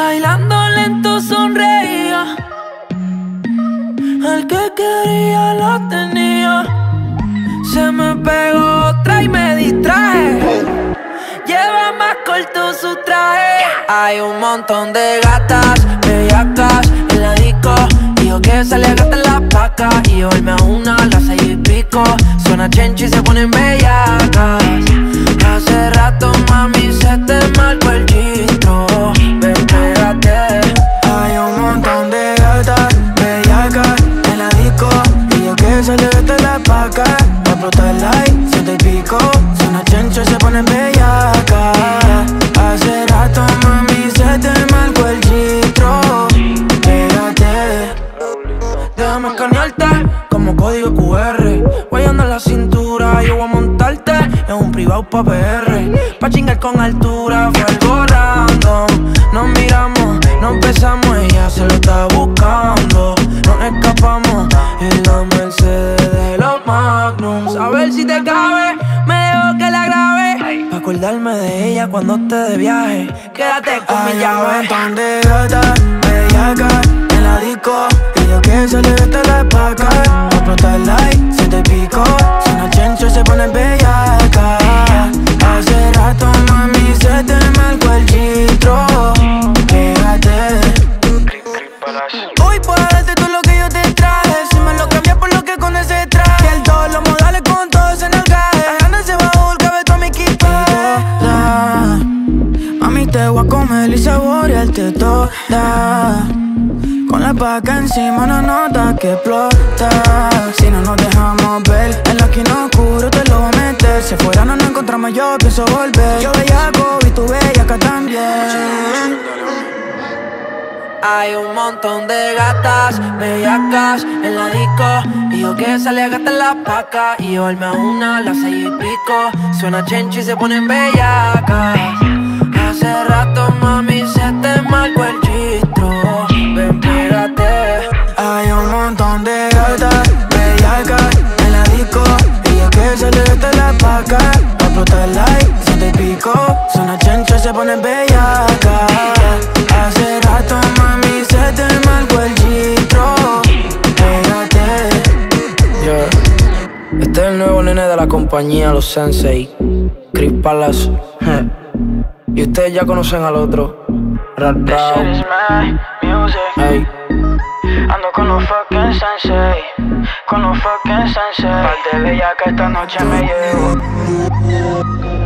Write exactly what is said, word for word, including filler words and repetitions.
Bailando lento sonreía. El que quería lo tenía. Se me pegó otra y me distraje. Lleva más corto su traje. Hay un montón de gatas, bellacas en la disco. Dijo que se le gasta en la paca. Y volme a una a las seis y pico. Suena chencho y se ponen bellacas. Hace rato mami se te marcó el chistro. Ven, pégate. Hay un montón de gatas, bellacas en la disco. Dijo que se le gasta en la paca. Va a explotar el like, ciento y pico. Suena chencho y se ponen bellacas. Hace rato mami se te marcó el chistro. Pégate. Déjame escanearte como código cu erre. Guayando en la cintura, yo voy a montarte en un privado pa' P R. Pa' chingar con altura, fue algo random. Nos miramos, nos besamos, ella se lo está buscando. Nos escapamos en la Mercedes de los Magnums. A ver si te cabe, me dejo que la grabe. Pa' acordarme de ella cuando esté de viaje. Quédate con mi llave. Hay un montón de gatas, bellacas en la disco. Dijo que se le gasta la paca. Va a explotar el like, ciento y pico. Suena chencho y se pone bellaca. Hace rato mami se te marcó el chistro. Pégate. Hoy puedo darte todo lo que yo te traje. Si me lo cambias por lo que con ese traje. El dos, los modales con todos en el gaje. La gana se bajó el cabezón a mi equipaje. Mami te voy a comer y saborearte toda. Con la paca encima una nota que explota. Si no nos dejamos ver, en la esquina oscuro te lo voy a meter. Si afuera no nos encontramos yo pienso volver. Yo bellaco y tú bellaca también. Hay un montón de gatas, bellacas en la disco. Dijo que sale a gastar la paca. Y volme a una a las seis y pico. Suena chencho y se ponen bellacas. Hace rato mami se te marcó el chistro. Ven, pégate. Hay un montón de gatas, bellacas en la disco. Dijo que se le gasta la paca. Va a explotar el like, ciento y pico. Suena chencho y se pone bellaca. Hace rato mami se te marcó el chistro. Pégate. Yeah. Este es el nuevo nene de la compañía, los Sensei, Chris Palace. Y ustedes ya conocen al otro, Rap Rao. Hey. Ando con los fucking sensei, con los fucking sensei. Parte bella que esta noche me llevo.